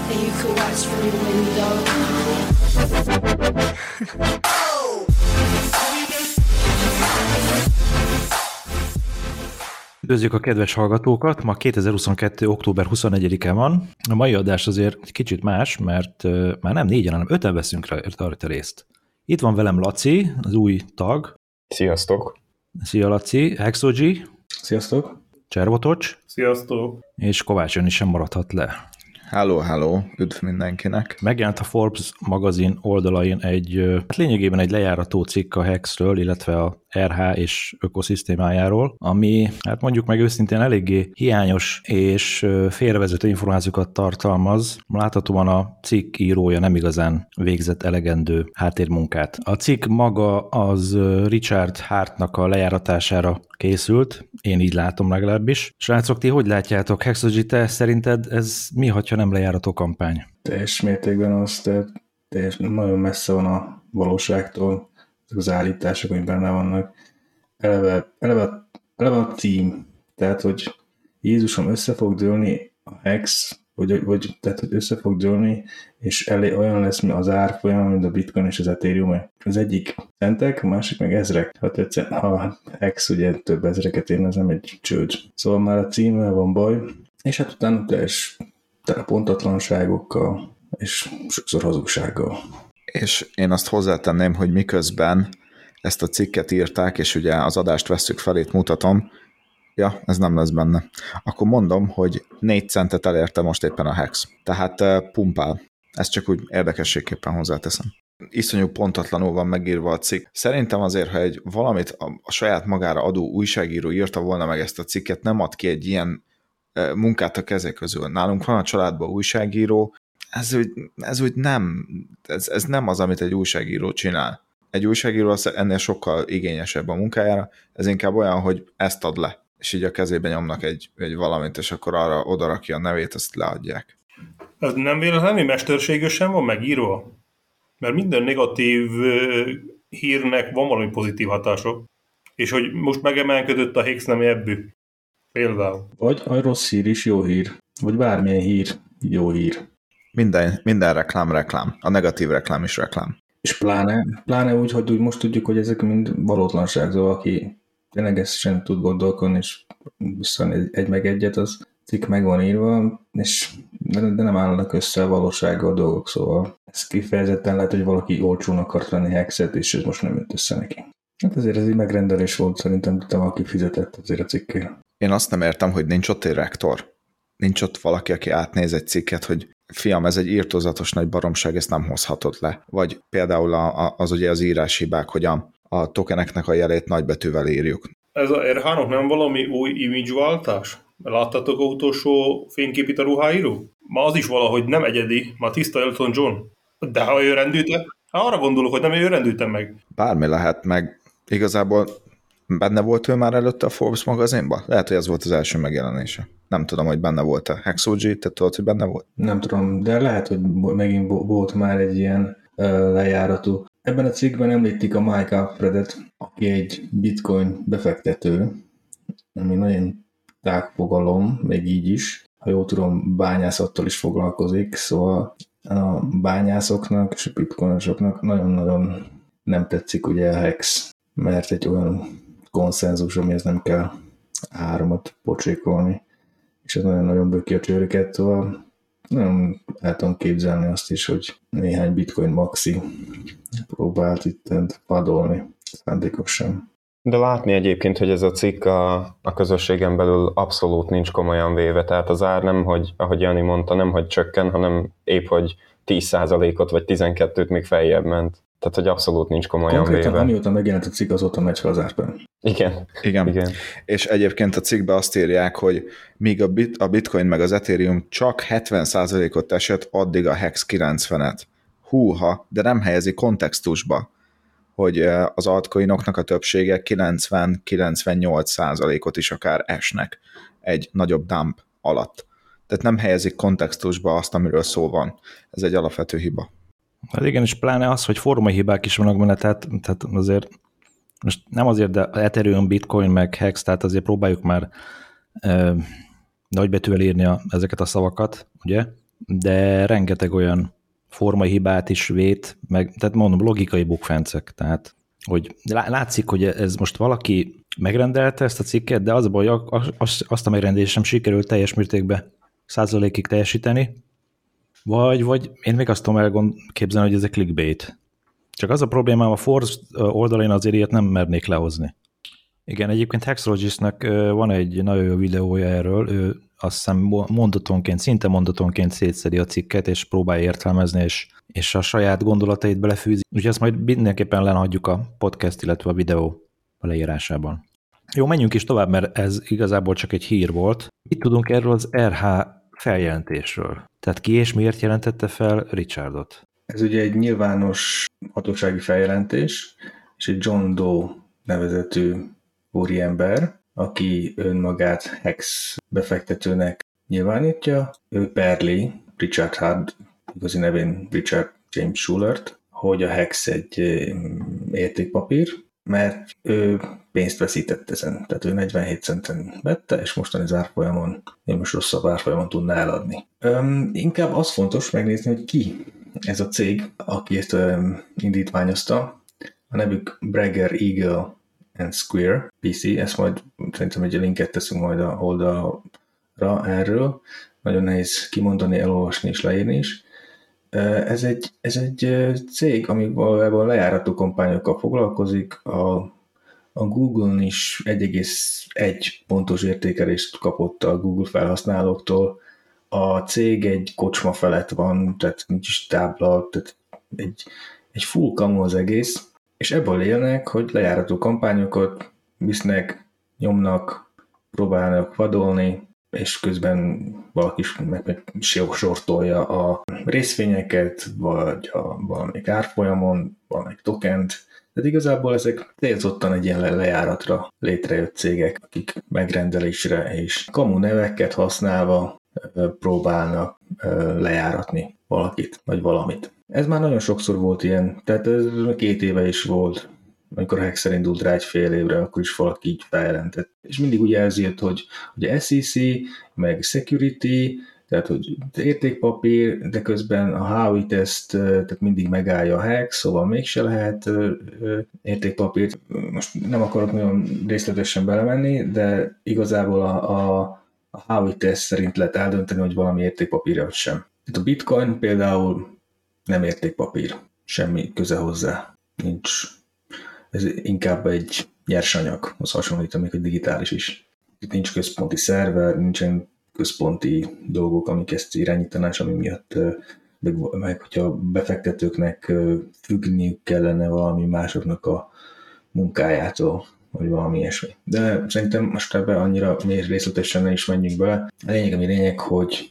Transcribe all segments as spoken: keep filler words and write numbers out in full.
and you could watch from your window. Üdvözljük a kedves hallgatókat! Ma kétezer-huszonkettő. október huszonegyedike van. A mai adás azért egy kicsit más, mert uh, már nem négyen, hanem öten veszünk rajta részt. Itt van velem Laci, az új tag. Sziasztok! Szia Laci, Hexogy. Sziasztok! Cservotocs. Sziasztok! És Kovács Jani sem maradhat le. Hello, hello, üdv mindenkinek. Megjelent a Forbes magazin oldalain egy, hát lényegében egy lejárató cikk a Hexről, illetve a er há és ökoszisztémájáról, ami, hát mondjuk meg őszintén eléggé hiányos és félrevezető információkat tartalmaz. Láthatóan a cikk írója nem igazán végzett elegendő háttérmunkát. A cikk maga az Richard Hartnak a lejáratására készült, én így látom legalábbis. Srácok, ti hogy látjátok? Hexogy, te szerinted ez mi, ha nem lejárató kampány? Teljes mértékben az, tehát teljes, nagyon messze van a valóságtól, az állítások, hogy benne vannak. Eleve, eleve, eleve a cím, tehát, hogy Jézusom össze fog dőlni a Hex, vagy, vagy tehát, hogy össze fog dőlni, és elé olyan lesz, mint az árfolyam, mint a Bitcoin és az Ethereum. Az egyik centek, a másik meg ezrek. Ha, tetszett, ha Hex ugye több ezreket érne, ez nem egy csőd. Szóval már a címmel van baj, és hát utána teljes tele pontatlanságokkal, és sokszor hazugsággal. És én azt hozzátenném, hogy miközben ezt a cikket írták, és ugye az adást vesszük fel, itt mutatom, ja, ez nem lesz benne. Akkor mondom, hogy négy centet elérte most éppen a Hex. Tehát uh, pumpál. Ezt csak úgy érdekességképpen hozzáteszem. Iszonyú pontatlanul van megírva a cikk. Szerintem azért, ha egy valamit a, a saját magára adó újságíró írta volna meg ezt a cikket, nem ad ki egy ilyen uh, munkát a kezek közül. Nálunk van a családban újságíró, ez úgy, ez úgy nem, ez, ez nem az, amit egy újságíró csinál. Egy újságíró ennél sokkal igényesebb a munkájára, ez inkább olyan, hogy ezt ad le, és így a kezébe nyomnak egy, egy valamit, és akkor arra odarakja a nevét, azt leadják. Ez nem véletlenül mesterségesen van megírva? Mert minden negatív hírnek van valami pozitív hatások, és hogy most megemelkedett a Hex nem ebből. Például. Vagy a rossz hír is jó hír, vagy bármilyen hír jó hír. Minden, minden reklám reklám, a negatív reklám is reklám. És pláne, pláne úgy, hogy úgy most tudjuk, hogy ezek mind valótlanság, szóval aki tényleg ezt sem tud gondolkodni, és viszont egy, egy meg egyet, az cikk meg van írva, és de, de nem állnak össze a valósággal a dolgok, szóval ez kifejezetten lehet, hogy valaki olcsón akart venni Hexet, és ez most nem jött össze neki. Hát azért ez egy megrendelés volt, szerintem, de valaki fizetett azért a cikkért. Én azt nem értem, hogy nincs ott egy rektor. Nincs ott valaki, aki átnéz egy cikket, hogy fiam, ez egy írtózatos nagy baromság, ezt nem hozhatod le. Vagy például a, a, az ugye az íráshibák, hogy a, a tokeneknek a jelét nagybetűvel írjuk. Ez a er há-nak nem valami új image-váltás? Láttatok a utolsó fényképét a ruháiról? Ma az is valahogy nem egyedi, ma tiszta Elton John. De ha ő rendülte, arra gondolok, hogy nem ő rendülte meg. Bármi lehet, meg igazából benne volt ő már előtte a Forbes magazinban? Lehet, hogy ez volt az első megjelenése. Nem tudom, hogy benne volt-e. Hexogy, te tudod, hogy benne volt? Nem tudom, de lehet, hogy megint volt már egy ilyen uh, lejáratú. Ebben a cikkben említik a Mike Alfredet, aki egy bitcoin befektető, ami nagyon tág fogalom, még így is. Ha jól tudom, bányászattal is foglalkozik, szóval a bányászoknak és a bitcoinosoknak nagyon-nagyon nem tetszik ugye a Hex, mert egy olyan konszenzus, amihez nem kell áramot pocsékolni, és ez nagyon-nagyon böki a csőröket, szóval nagyon el tudom képzelni azt is, hogy néhány bitcoin maxi próbált itt padolni, szándékosan. De látni egyébként, hogy ez a cikk a, a közösségen belül abszolút nincs komolyan véve, tehát az ár nem, hogy, ahogy Jani mondta, nem, hogy csökken, hanem épp, hogy tíz százalékot vagy tizenkettőt még feljebb ment. Tehát, hogy abszolút nincs komolyan Konkrétan, véve. amióta megjelent a cikk, azóta megy fel az árban. Igen. Igen. Igen. És egyébként a cikkben azt írják, hogy míg a, bit, a Bitcoin meg az Ethereum csak hetven százalékot esett, addig a Hex kilencvenet. Húha, de nem helyezi kontextusba, hogy az altcoinoknak a többsége kilencven-kilencvennyolc százalékot is akár esnek egy nagyobb dump alatt. Tehát nem helyezik kontextusba azt, amiről szó van. Ez egy alapvető hiba. Hát igen, és pláne az, hogy formai hibák is vannak benne, tehát, tehát azért most nem azért, de Ethereum, Bitcoin, meg Hex, tehát azért próbáljuk már e, nagybetűvel írni a, ezeket a szavakat, ugye? de rengeteg olyan formai hibát is vét, meg, tehát mondom, logikai bukfencek, tehát hogy látszik, hogy ez most valaki megrendelte ezt a cikket, de az a baj, azt a megrendelést sem sikerült teljes mértékben százalékig teljesíteni, vagy, vagy én még azt tudom elképzelni, hogy ez egy clickbait. Csak az a problémám, a Force oldalán azért ilyet nem mernék lehozni. Igen, egyébként Hexologistnak van egy nagyon jó videója erről, ő azt hiszem mondatonként, szinte mondatonként szétszedi a cikket, és próbálja értelmezni, és, és a saját gondolatait belefűzi. Úgyhogy ezt majd mindenképpen lehagyjuk a podcast, illetve a videó a leírásában. Jó, menjünk is tovább, mert ez igazából csak egy hír volt. Mit tudunk erről az er há feljelentésről? Tehát ki és miért jelentette fel Richardot? Ez ugye egy nyilvános hatósági feljelentés, és egy John Doe nevezetű úriember, aki önmagát Hex befektetőnek nyilvánítja. Ő perli Richard Hard, igazi nevén Richard James Schulert, hogy a Hex egy értékpapír, mert ő pénzt veszített ezen. Tehát ő negyvenhét centen vette, és mostani árfolyamon, én most rosszabb árfolyamon tudná eladni. Öm, inkább az fontos megnézni, hogy ki ez a cég, aki ezt öm, indítványozta. A nevük Brager Eagle and Square pé cé, ezt majd szerintem egy linket teszünk majd a oldalra erről. Nagyon nehéz kimondani, elolvasni és leírni is. Ez egy, ez egy cég, ami valójában lejárató kampányokkal foglalkozik. A, a Google-n is egy egész egy pontos értékelést kapott a Google felhasználóktól. A cég egy kocsma felett van, tehát nincs is tábla, tehát egy, egy full kamu az egész, és ebből élnek, hogy lejárató kampányokat visznek, nyomnak, próbálnak vadolni, és közben valaki is meg, meg sortolja a részvényeket, vagy a valamelyik árfolyamon, valamelyik tokent. Tehát igazából ezek célzottan egy ilyen lejáratra létrejött cégek, akik megrendelésre és kamu neveket használva próbálnak lejáratni valakit, vagy valamit. Ez már nagyon sokszor volt ilyen, tehát ez két éve is volt, amikor a Hexer indult rá egy fél évre, akkor is valaki így feljelentett. És mindig úgy elzírt, hogy ugye es í cé, meg security, tehát hogy értékpapír, de közben a Howey teszt, tehát mindig megállja a Hex, szóval mégse lehet értékpapírt. Most nem akarok nagyon részletesen belemenni, de igazából a, a, a Howey teszt szerint lehet eldönteni, hogy valami értékpapír vagy sem. Tehát a Bitcoin például nem értékpapír, semmi köze hozzá, nincs. Ez inkább egy nyersanyaghoz hasonlít, amik egy digitális is. Itt nincs központi szerver, nincsen központi dolgok, amik ezt irányítanás, ami miatt meg, meg hogyha befektetőknek függniük kellene valami másoknak a munkájától, vagy valami ilyesmi. De szerintem most ebbe annyira mély részletesen ne is menjünk bele. A lényeg, ami lényeg, hogy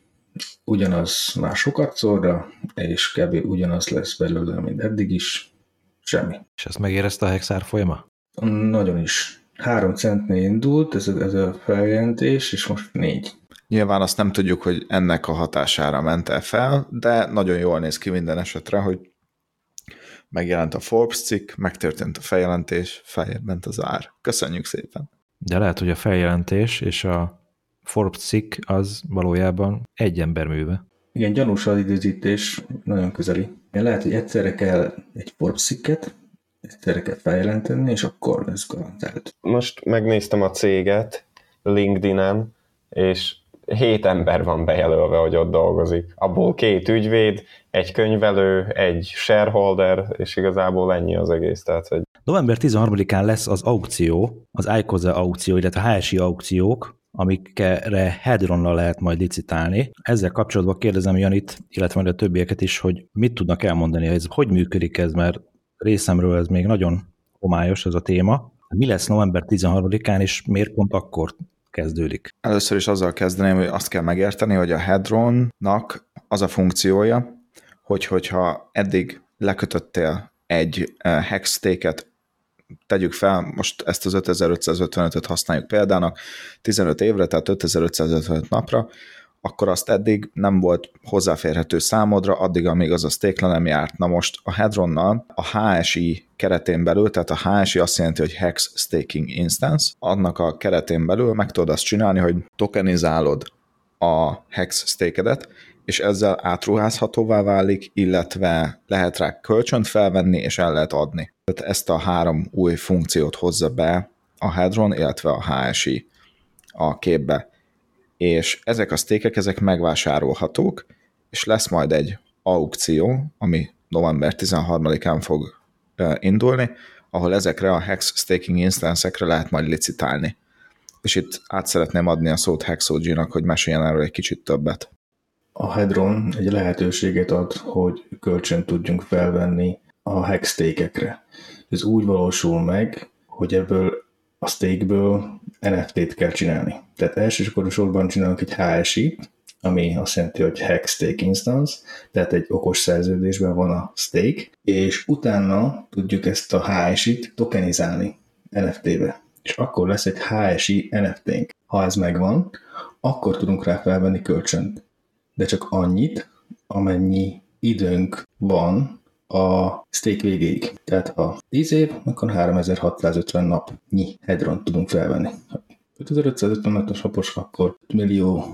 ugyanaz már sokatszorra, és kb. Ugyanaz lesz belőle, mint eddig is. Semmi. És ezt megérezte a Hex árfolyama? Nagyon is. Három centnél indult ez a, ez a feljelentés, és most négy. Nyilván azt nem tudjuk, hogy ennek a hatására ment el fel, de nagyon jól néz ki minden esetre, hogy megjelent a Forbes cikk, megtörtént a feljelentés, feljebb ment az ár. Köszönjük szépen! De lehet, hogy a feljelentés és a Forbes cikk az valójában egy ember műve. Igen, gyanús az időzítés, nagyon közeli. Lehet, hogy egyszerre kell egy Forbes cikket, egyszerre kell feljelenteni, és akkor ez garantált. Most megnéztem a céget LinkedIn-en, és hét ember van bejelölve, hogy ott dolgozik. Abból két ügyvéd, egy könyvelő, egy shareholder, és igazából ennyi az egész. Tehát, hogy... november tizenharmadikán lesz az aukció, az iCoza aukció, illetve a há es i aukciók, amikre Hadronnal lehet majd licitálni. Ezzel kapcsolatban kérdezem Janit, illetve majd a többieket is, hogy mit tudnak elmondani, ez hogy működik ez, mert részemről ez még nagyon homályos ez a téma. Mi lesz november tizenharmadikán, és miért pont akkor kezdődik? Először is azzal kezdeném, hogy azt kell megérteni, hogy a Hadronnak az a funkciója, hogy hogyha eddig lekötöttél egy hex stake-et, tegyük fel, most ezt az ötezer-ötszázötvenötöt használjuk példának, tizenöt évre, tehát ötezer-ötszázötvenöt napra, akkor azt eddig nem volt hozzáférhető számodra, addig, amíg az a stake le nem járt. Na most a Hadronnal a há es i keretén belül, tehát a há es i azt jelenti, hogy Hex Staking Instance, annak a keretén belül meg tudod azt csinálni, hogy tokenizálod a Hex stake-edet, és ezzel átruházhatóvá válik, illetve lehet rá kölcsönt felvenni, és el lehet adni. Tehát ezt a három új funkciót hozza be a Hedron, illetve a há es i a képbe. És ezek a stake-ek, ezek megvásárolhatók, és lesz majd egy aukció, ami november tizenharmadikán fog indulni, ahol ezekre a Hex staking instance-ekre lehet majd licitálni. És itt át szeretném adni a szót Hexogy-nak, hogy meséljen erről egy kicsit többet. A Hedron egy lehetőséget ad, hogy kölcsönt tudjunk felvenni a Hex stake-ekre. Ez úgy valósul meg, hogy ebből a stake-ből en ef té-t kell csinálni. Tehát elsősorban csinálunk egy há es i-t, ami azt jelenti, hogy Hex Stake Instance, tehát egy okos szerződésben van a stake, és utána tudjuk ezt a há es i-t tokenizálni en ef té-be. És akkor lesz egy há es i en ef té-nk. Ha ez megvan, akkor tudunk rá felvenni kölcsönt. De csak annyit, amennyi időnk van a stake végéig. Tehát ha tíz év, akkor háromezer-hatszázötven napnyi Hedron tudunk felvenni. Ha ötezer-ötszázötven napos, akkor millió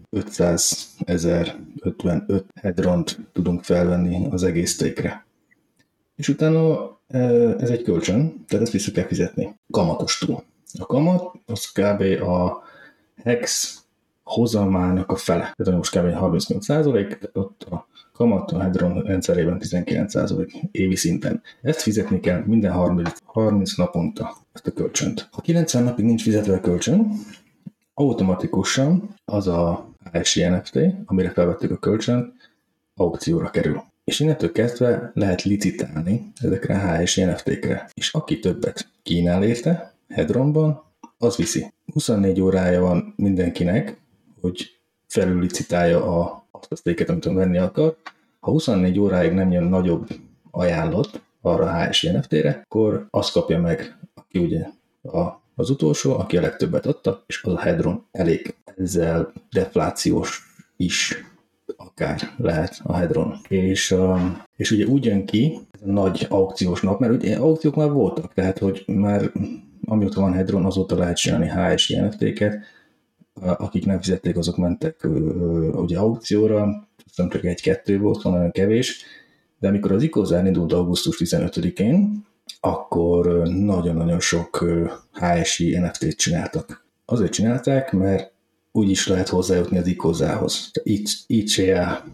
ötszázezer-ötvenöt Hedront tudunk felvenni az egész stake-re. És utána ez egy kölcsön, tehát ezt vissza kell fizetni. Kamatostul. A kamat az kb. A Hex hozamának a fele. Tehát most kb. harmincnyolc százalék, tehát ott a kamat a Hedron rendszerében tizenkilenc százalék évi szinten. Ezt fizetni kell minden harminc naponta, ezt a kölcsönt. Ha kilencven napig nincs fizetve a kölcsön, automatikusan az a há es i en ef té, amire felvettük a kölcsönt, aukcióra kerül. És innentől kezdve lehet licitálni ezekre a há es i en ef té-kre. És aki többet kínál érte Hedronban, az viszi. huszonnégy órája van mindenkinek, hogy felüllicitálja a, azt a stake-et, amit venni akar. Ha huszonnégy óráig nem jön nagyobb ajánlat arra a há es i en ef té-re, akkor azt kapja meg, aki ugye a, az utolsó, aki a legtöbbet adta, és az a Hedron elég. Ezzel deflációs is akár lehet a Hedron. És, um, és ugye úgy jön ki ez a nagy aukciós nap, mert ugye aukciók már voltak, tehát hogy már amióta van Hedron, azóta lehet csinálni há es i en ef té-ket, akik nem fizették, azok mentek ugye aukcióra, nem csak egy-kettő volt, van nagyon kevés, de amikor az ICOzár indult augusztus tizenötödikén, akkor nagyon-nagyon sok há es i en ef té-t csináltak. Azért csinálták, mert úgy is lehet hozzájutni az ICOzához. í cé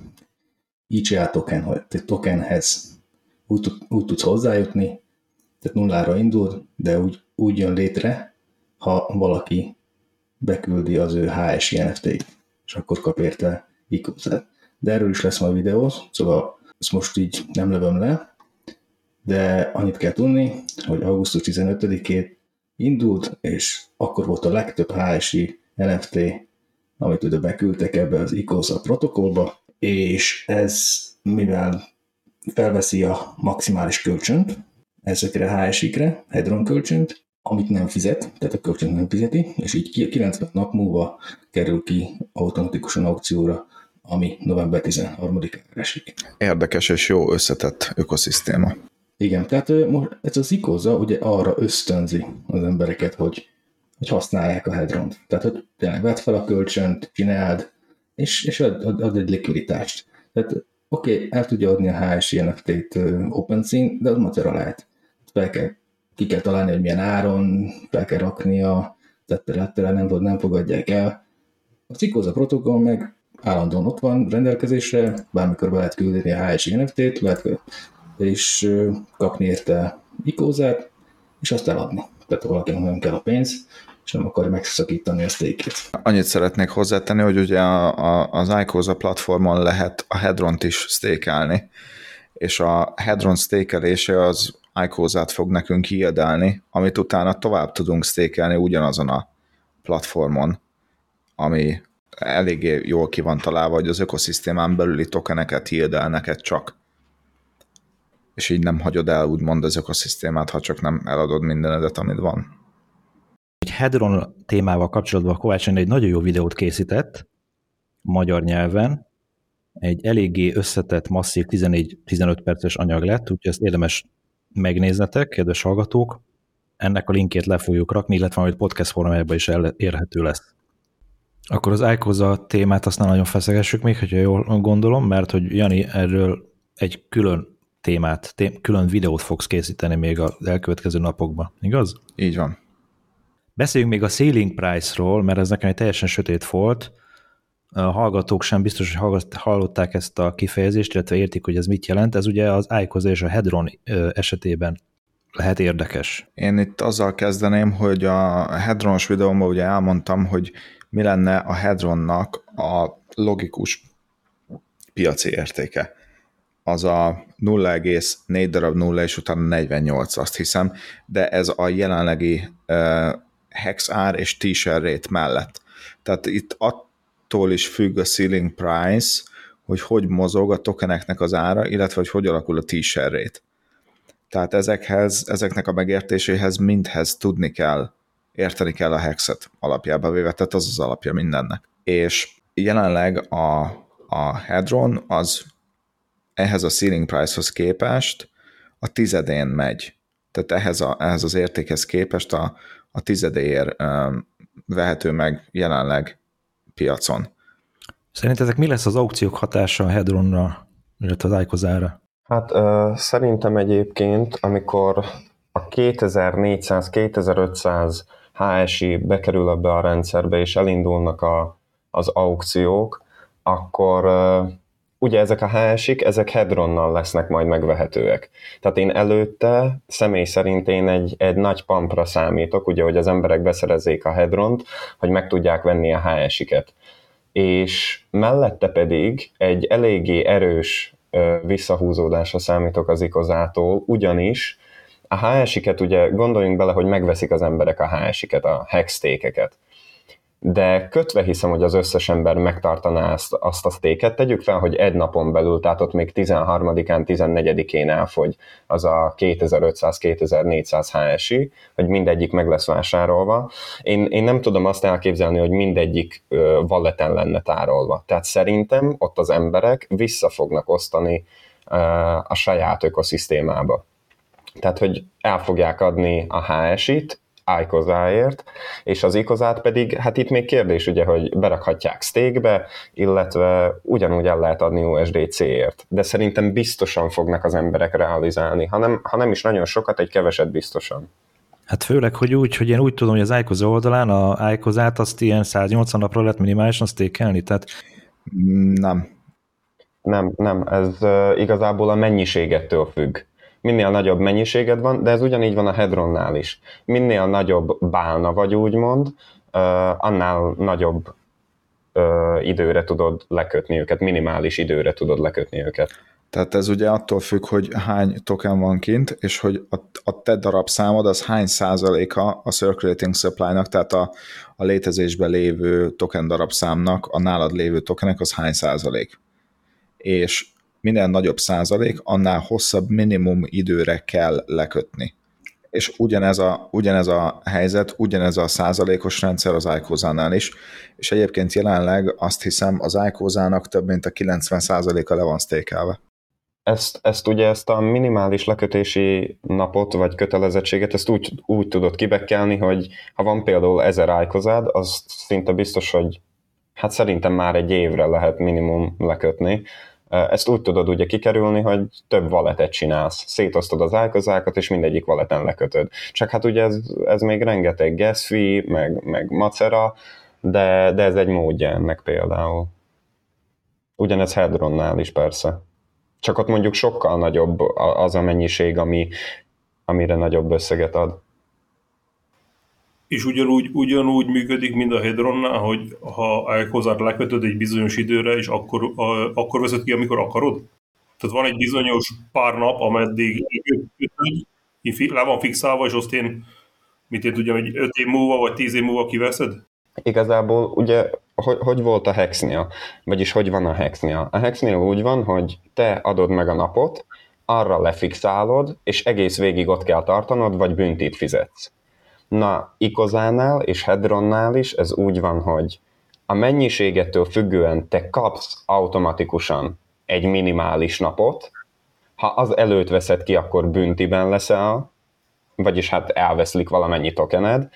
á token, tokenhez úgy, úgy tudsz hozzájutni, tehát nullára indul, de úgy, úgy jön létre, ha valaki beküldi az ő há es i en ef té-t, és akkor kap érte ICOzát. De erről is lesz majd videó, szóval ezt most így nem lövöm le, de annyit kell tudni, hogy augusztus tizenötödikén indult, és akkor volt a legtöbb há es i en ef té, amit ugye beküldtek ebbe az ICOza protokollba, és ez, mivel felveszi a maximális kölcsönt ezekre a há es i-kre, Hedron kölcsönt, amit nem fizet, tehát a kölcsönt nem fizeti, és így kilencven nap múlva kerül ki automatikusan aukcióra, ami november tizenharmadikán esik. Érdekes és jó összetett ökoszisztéma. Igen, tehát most ez az ICOza ugye arra ösztönzi az embereket, hogy, hogy használják a Hedront. Tehát, hogy tényleg vedd fel a kölcsönt, csináld, és, és ad, ad, ad egy likviditást. Tehát oké, okay, el tudja adni a há es i en ef té-t OpenSea, de az macera lehet. Fel kell, ki kell találni, hogy milyen áron, fel kell raknia, tettere, nem, nem fogadják el. A ICOza protokoll meg állandóan ott van rendelkezésre, bármikor be lehet küldeni a há es i en ef té-t, lehet és kapni érte ICOzát, és azt eladni. Tehát valakinek nem kell a pénz, és nem akarja megszakítani a stake-et. Annyit szeretnék hozzátenni, hogy ugye a, a, az ICOza platformon lehet a Hedront is stakeelni, és a Hedron stakeelése az ICOzát fog nekünk yieldelni, amit utána tovább tudunk stakeelni ugyanazon a platformon, ami eléggé jól ki van találva, hogy az ökoszisztémán belüli tokeneket yield neked csak. És így nem hagyod el úgymond az ökoszisztémát, ha csak nem eladod mindenedet, amit van. Egy Hedron témával kapcsolatban Kovács egy nagyon jó videót készített magyar nyelven. Egy eléggé összetett, masszív tizennégy-tizenöt perces anyag lett, úgyhogy ezt érdemes megnéznetek, kedves hallgatók. Ennek a linkét le fogjuk rakni, illetve majd podcast formájában is elérhető lesz. Akkor az iCoza témát azt nem nagyon feszegessük még, hogyha jól gondolom, mert hogy Jani erről egy külön témát, té- külön videót fogsz készíteni még az elkövetkező napokban, igaz? Így van. Beszéljünk még a ceiling price-ról, mert ez nekem egy teljesen sötét volt. A hallgatók sem biztos, hogy hallották ezt a kifejezést, illetve értik, hogy ez mit jelent. Ez ugye az iCoza és a Hedron esetében lehet érdekes. Én itt azzal kezdeném, hogy a Hedronos videómban ugye elmondtam, hogy mi lenne a Hedronnak a logikus piaci értéke. Az a nulla egész négy darab nulla, és utána negyvennyolc, azt hiszem, de ez a jelenlegi uh, hex ár és t-share rate mellett. Tehát itt attól is függ a ceiling price, hogy hogy mozog a tokeneknek az ára, illetve hogy hogy alakul a t-share rate. Tehát ezekhez, ezeknek a megértéséhez mindhez tudni kell, érteni kell a hexet alapjába véve, tehát az az alapja mindennek. És jelenleg a, a Hedron az ehhez a ceiling price-hoz képest a tizedén megy. Tehát ehhez, a, ehhez az értékhez képest a, a tizedéért um, vehető meg jelenleg piacon. Szerintetek mi lesz az aukciók hatása a Hedronra, illetve az iCozára? Hát uh, szerintem egyébként, amikor a kétezer-négyszáz-kétezer-ötszáz há es i bekerül ebbe a rendszerbe, és elindulnak a, az aukciók, akkor uh, ugye ezek a há es ik, ezek Hedronnal lesznek majd megvehetőek. Tehát én előtte, személy szerint én egy, egy nagy pumpra számítok, ugye, hogy az emberek beszerezzék a Hedront, hogy meg tudják venni a há es iket. És mellette pedig egy eléggé erős visszahúzódásra számítok az ikozától, ugyanis a há es iket ugye gondoljunk bele, hogy megveszik az emberek a há es iket, a hextékeket. De kötve hiszem, hogy az összes ember megtartaná azt, azt a stéket, tegyük fel, hogy egy napon belül, tehát ott még tizenharmadikán, tizennegyedikén elfogy az a kétezer-ötszáz-kétezer-négyszáz há es i, hogy mindegyik meg lesz vásárolva. Én, én nem tudom azt elképzelni, hogy mindegyik uh, walleten lenne tárolva. Tehát szerintem ott az emberek vissza fognak osztani uh, a saját ökoszisztémába. Tehát, hogy el fogják adni a há es it, iCozáért, és az iCozát pedig, hát itt még kérdés ugye, hogy berakhatják stake-be, illetve ugyanúgy el lehet adni u es dé cé-ért. De szerintem biztosan fognak az emberek realizálni, ha nem, ha nem is nagyon sokat, egy keveset biztosan. Hát főleg, hogy úgy, hogy én úgy tudom, hogy az iCoza oldalán a iCozát azt ilyen száznyolcvan napra lehet minimálisan stake-elni, tehát... Nem. Nem, nem, ez uh, igazából a mennyiségettől függ. Minél nagyobb mennyiséged van, de ez ugyanígy van a Hedronnál is. Minél nagyobb bálna vagy úgymond, uh, annál nagyobb uh, időre tudod lekötni őket, minimális időre tudod lekötni őket. Tehát ez ugye attól függ, hogy hány token van kint, és hogy a, a te darabszámod az hány százaléka a circulating supply-nak, tehát a, a létezésben lévő token darabszámnak, a nálad lévő tokenek az hány százalék. És minél nagyobb százalék, annál hosszabb minimum időre kell lekötni. És ugyanez a, ugyanez a helyzet, ugyanez a százalékos rendszer az iCozánál is, és egyébként jelenleg azt hiszem az iCozának több mint a kilencven százaléka le van stékelve. Ezt, ezt ugye ezt a minimális lekötési napot vagy kötelezettséget, ezt úgy, úgy tudod kibekkelni, hogy ha van például ezer iCozád, az szinte biztos, hogy hát szerintem már egy évre lehet minimum lekötni. Ezt úgy tudod ugye kikerülni, hogy több walletet csinálsz. Szétosztod az iCozákat, és mindegyik walleten lekötöd. Csak hát ugye ez, ez még rengeteg gas fee, meg, meg macera, de, de ez egy módja ennek például. Ugyanez Hedronnál is persze. Csak ott mondjuk sokkal nagyobb az a mennyiség, ami, amire nagyobb összeget ad. És ugyanúgy, ugyanúgy működik, mint a Hedronnál, hogy ha iCozát lekötöd egy bizonyos időre, és akkor, a, akkor veszed ki, amikor akarod? Tehát van egy bizonyos pár nap, ameddig kötöd, le van fixálva, és azt én, mit én tudjam, egy öt év múlva, vagy tíz év múlva kiveszed? Igazából ugye, hogy, hogy volt a hexnél? Vagyis hogy van a hexnél? A hexnél úgy van, hogy te adod meg a napot, arra lefixálod, és egész végig ott kell tartanod, vagy büntit fizetsz. Na, iCozánál és Hedronnál is ez úgy van, hogy a mennyiségettől függően te kapsz automatikusan egy minimális napot, ha az előtt veszed ki, akkor büntiben leszel, vagyis hát elveszlik valamennyi tokened,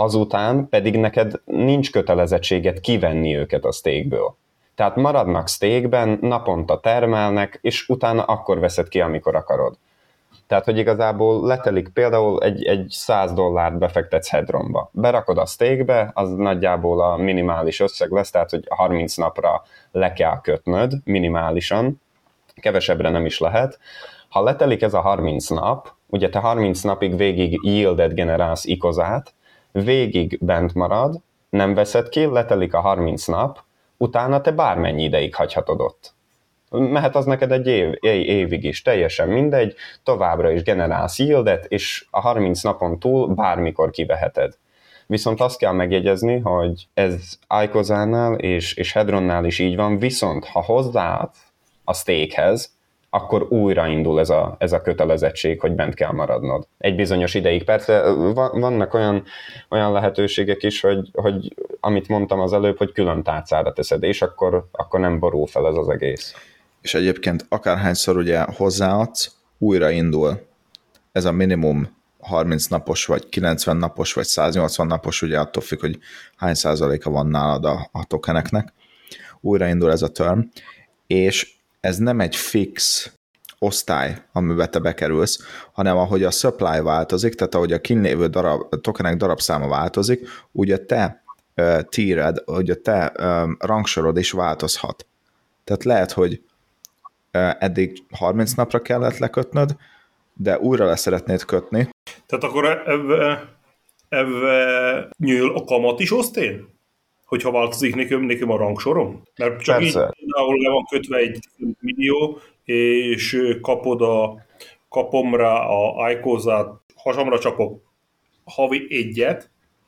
azután pedig neked nincs kötelezettséged kivenni őket a stakeből. Tehát maradnak stakeben, naponta termelnek, és utána akkor veszed ki, amikor akarod. Tehát, hogy igazából letelik például egy, egy száz dollárt befektetsz Hedronba. Berakod a stakebe, az nagyjából a minimális összeg lesz, tehát, hogy harminc napra le kell kötnöd, minimálisan, kevesebbre nem is lehet. Ha letelik ez a harminc nap, ugye te harminc napig végig yieldet generálsz ikozát, végig bent marad, nem veszed ki, letelik a harminc nap, utána te bármennyi ideig hagyhatod ott. Mehet az neked egy év, évig is, teljesen mindegy, továbbra is generálsz yieldet, és a harminc napon túl bármikor kiveheted. Viszont azt kell megjegyezni, hogy ez iCozánál és, és Hedronnál is így van, viszont ha hozzáadsz a stakehez, akkor újraindul ez a, ez a kötelezettség, hogy bent kell maradnod. Egy bizonyos ideig. Persze vannak olyan, olyan lehetőségek is, hogy, hogy amit mondtam az előbb, hogy külön tárcára teszed, és akkor, akkor nem borul fel ez az egész. És egyébként akárhányszor ugye hozzáadsz, újraindul ez a minimum harminc napos, vagy kilencven napos, vagy száznyolcvan napos, ugye attól függ, hogy hány százaléka van nálad a, a tokeneknek. Újraindul ez a term, és ez nem egy fix osztály, amiben te bekerülsz, hanem ahogy a supply változik, tehát ahogy a kínlévő darab, a tokenek darabszáma változik, úgy a te uh, tiered, hogy a te um, rangsorod is változhat. Tehát lehet, hogy uh, eddig harminc napra kellett lekötnöd, de újra le szeretnéd kötni. Tehát akkor ebbe, ebbe nyíl a kamat is osztén? Hogyha változik nekem, nekem a rangsorom? Mert csak Persze. így, ahol le van kötve egy millió, és kapod a, kapom rá a iCozát, hasamra csapok havi egyet,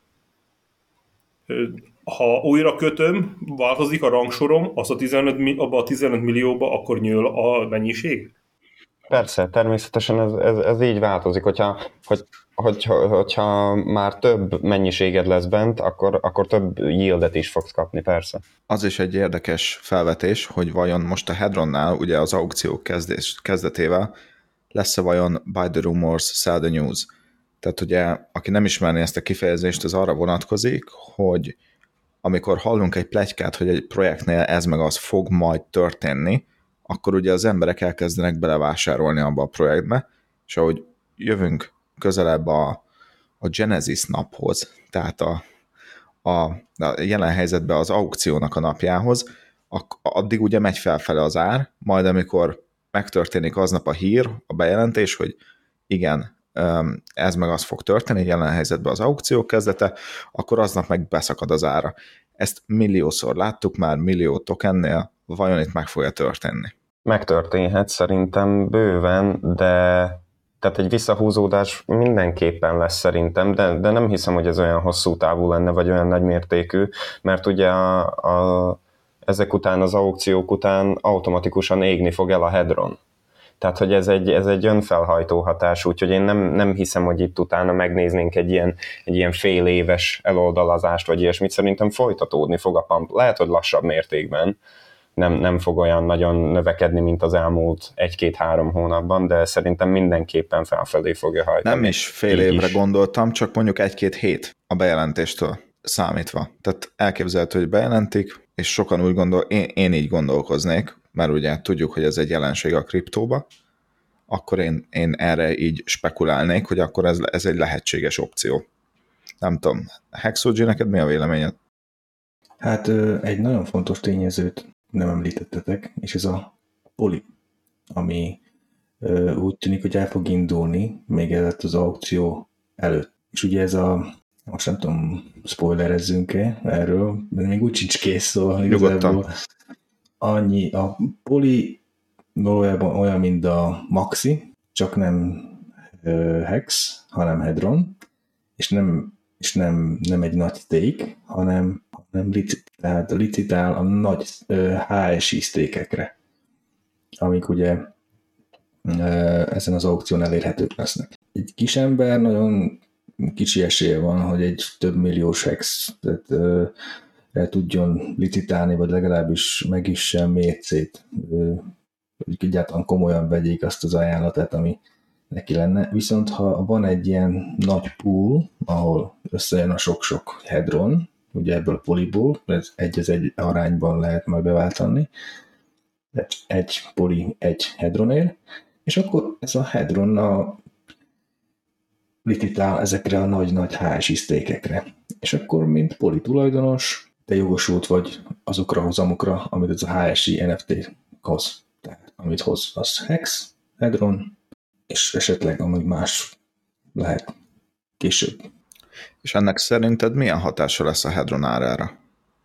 ha újra kötöm, változik a rangsorom, az a tizenöt, abba a tizenöt millióba, akkor nyíl a mennyiség? Persze, természetesen ez, ez, ez így változik, hogyha, hogy, hogyha, hogyha már több mennyiséged lesz bent, akkor, akkor több yieldet is fogsz kapni, persze. Az is egy érdekes felvetés, hogy vajon most a Hedronnál, ugye az aukció kezdés, kezdetével lesz-e vajon buy the rumors, sell the news. Tehát ugye, aki nem ismerné ezt a kifejezést, ez arra vonatkozik, hogy amikor hallunk egy pletykát, hogy egy projektnél ez meg az fog majd történni, akkor ugye az emberek elkezdenek belevásárolni abba a projektbe, és ahogy jövünk közelebb a, a Genesis naphoz, tehát a, a, a jelen helyzetben az aukciónak a napjához, addig ugye megy felfele az ár, majd amikor megtörténik aznap a hír, a bejelentés, hogy igen, ez meg az fog történni, jelen helyzetben az aukció kezdete, akkor aznap meg beszakad az ára. Ezt milliószor láttuk már, millió tokennél, vajon itt meg fogja történni? Megtörténhet szerintem bőven, de tehát egy visszahúzódás mindenképpen lesz szerintem, de, de nem hiszem, hogy ez olyan hosszú távú lenne, vagy olyan nagymértékű, mert ugye a, a, ezek után, az aukciók után automatikusan égni fog el a Hedron. Tehát, hogy ez egy, ez egy önfelhajtó hatás, úgyhogy én nem, nem hiszem, hogy itt utána megnéznénk egy ilyen, egy ilyen fél éves eloldalazást, vagy ilyesmit, szerintem folytatódni fog a pump. Lehet, hogy lassabb mértékben, nem, nem fog olyan nagyon növekedni, mint az elmúlt egy-két-három hónapban, de szerintem mindenképpen felfelé fogja hajtani. Nem is fél Így évre is. gondoltam, csak mondjuk egy-két hét a bejelentéstől számítva. Tehát elképzelhető, hogy bejelentik, és sokan úgy gondol, én, én így gondolkoznék, mert ugye tudjuk, hogy ez egy jelenség a kriptóba, akkor én, én erre így spekulálnék, hogy akkor ez, ez egy lehetséges opció. Nem tudom, Hexogy, neked mi a véleményed? Hát egy nagyon fontos tényezőt nem említettetek, és ez a poli, ami úgy tűnik, hogy el fog indulni még előtt az aukció előtt. És ugye ez a, most nem tudom, spoilerezzünk-e erről, de még úgy sincs kész, szóval igazából annyi, a poli valójában olyan, mint a Maxi, csak nem Hex, hanem Hedron, és nem, és nem, nem egy nagy stake, hanem, hanem licit, tehát licitál a nagy há es i stake-ekre, amik ugye ezen az aukción elérhetők lesznek. Egy kis ember nagyon kicsi esélye van, hogy egy több milliós hex tehát, ö, tudjon licitálni, vagy legalábbis megüsse mércét, hogy egyáltalán komolyan vegyék azt az ajánlatát, ami neki lenne, viszont ha van egy ilyen nagy pool, ahol összejön a sok-sok hedron, ugye ebből a poliból, ez egy az egy arányban lehet majd beváltani, egy poli egy hedronért, és akkor ez a hedron a licitál ezekre a nagy-nagy há es i sztékekre. És akkor, mint poli tulajdonos, te jogosult vagy azokra a hozamokra, amit ez a há es i en ef té hoz. Tehát amit hoz, az hex, hedron, és esetleg amúgy más lehet később. És ennek szerinted milyen hatása lesz a hedron árára?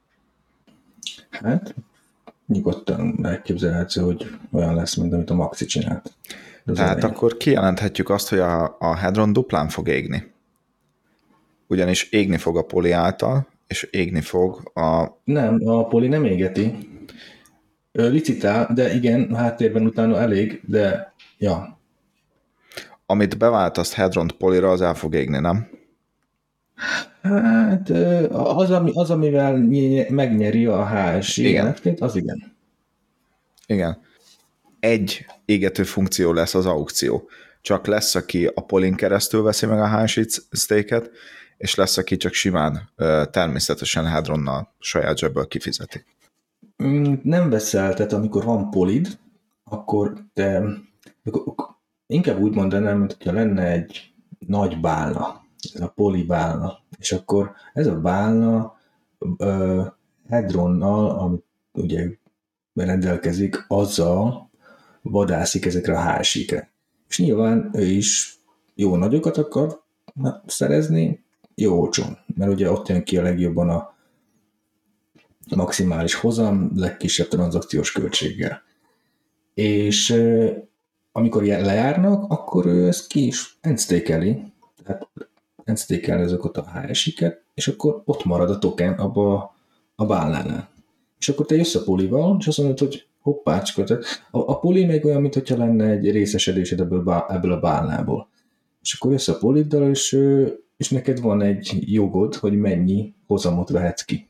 Hát, nyugodtan elképzelhető, hogy olyan lesz, mint amit a Maxi csinált. Az Tehát elején. akkor kijelenthetjük azt, hogy a, a hedron duplán fog égni. Ugyanis égni fog a poli által, és égni fog a... Nem, a poli nem égeti. Ő licitál, de igen, háttérben utána elég, de ja. Amit beváltaszt hedront polira, az el fog égni, nem? Hát az, ami, az amivel megnyeri a há es i Igen. en ef té-t, az igen. Igen. Egy égető funkció lesz az aukció. Csak lesz, aki a polin keresztül veszi meg a há es i stake-et, és lesz, aki csak simán természetesen hedronnal saját zsebből kifizeti. Nem veszel, tehát amikor van polid, akkor te inkább úgy mondanám, mint hogyha lenne egy nagy bálna, ez a poli bálna, és akkor ez a bálna uh, hedronnal, amit ugye rendelkezik, azzal vadászik ezekre a há es i-kre. És nyilván ő is jó nagyokat akar szerezni, jó olcsón, mert ugye ott jön ki a legjobban a maximális hozam, legkisebb tranzakciós költséggel. És euh, amikor ilyen lejárnak, akkor ő ezt ki is endstake-eli, tehát endstake-el ezeket a há es i-ket, és akkor ott marad a token abba a bálnánál. És akkor te jössz a polival, és azt mondod, hogy hoppácska, tehát a, a poli még olyan, mintha lenne egy részesedésed ebből, ebből a bálnából. És akkor jössz a poliddal, és, és neked van egy jogod, hogy mennyi hozamot vehetsz ki.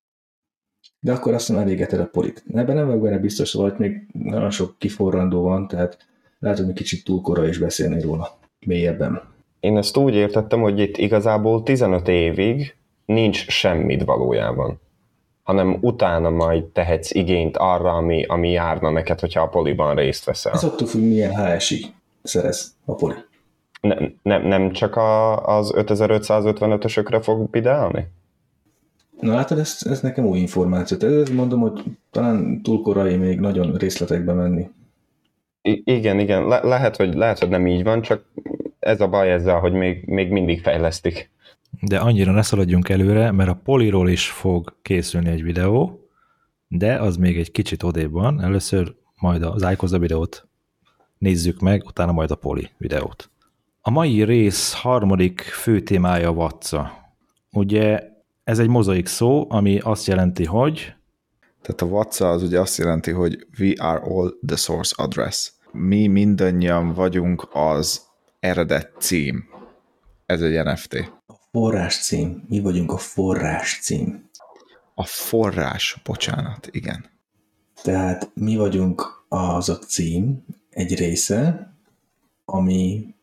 De akkor azt nem elégeted a polit. Ebben nem vagyok benne biztos, vagy még nagyon sok kiforrandó van, tehát lehet, hogy még kicsit túl korai is beszélni róla mélyebben. Én ezt úgy értettem, hogy itt igazából tizenöt évig nincs semmit valójában, hanem utána majd tehetsz igényt arra, ami, ami járna neked, hogyha a poliban részt veszel. Ez attól függ, milyen há es i szerez a poli. Ne, ne, nem csak a, az ötezer-ötszázötvenötösökre fog bidelni? Na látod, ez, ez nekem új információ. Ez mondom, hogy talán túl korai még nagyon részletekbe menni. I- igen, igen. Le- lehet, hogy, lehet, hogy nem így van, csak ez a baj ezzel, hogy még, még mindig fejlesztik. De annyira ne szaladjunk előre, mert a poliról is fog készülni egy videó, de az még egy kicsit odébb van. Először majd az iCoza videót nézzük meg, utána majd a poli videót. A mai rész harmadik fő témája Vatsa. Ugye ez egy mozaik szó, ami azt jelenti, hogy... Tehát a Vatsa az ugye azt jelenti, hogy we are all the source address. Mi mindannyian vagyunk az eredet cím. Ez egy en ef té. A forrás cím. Mi vagyunk a forrás cím. A forrás, bocsánat, igen. Tehát mi vagyunk az a cím egy része, ami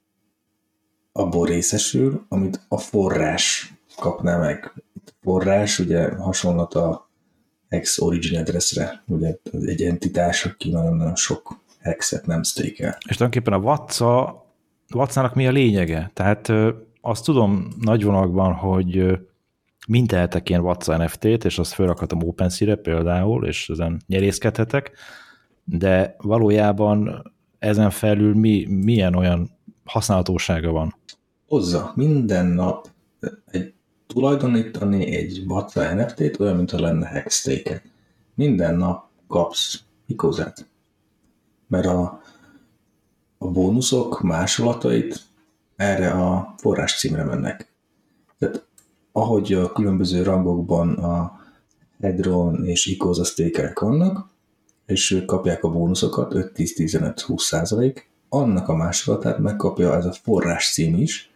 abból részesül, amit a forrás kapná meg. A forrás ugye hasonlat a hex origin addressre, ugye egy entitás, aki nagyon-nagyon sok hexet nem stake-el. És tulajdonképpen a Vatsa, Vatsának mi a lényege? Tehát ö, azt tudom nagy vonalakban, hogy ö, mind tehetek ilyen Vatsa en ef té-t, és azt felrakhatom OpenSea-re például, és ezen nyerészkedhetek, de valójában ezen felül mi, milyen olyan használhatósága van? Hozza minden nap egy tulajdonítani egy Vatsa en ef té-t olyan, mintha lenne hex stake-et. Minden nap kapsz ikozát. Mert a, a bónuszok másolatait erre a forrás címre mennek. Tehát ahogy a különböző rangokban a Hedron és Icoza stake-ek vannak, és ők kapják a bónuszokat, öt, tíz, tizenöt, húsz százalék, annak a másolatát megkapja ez a forrás cím is,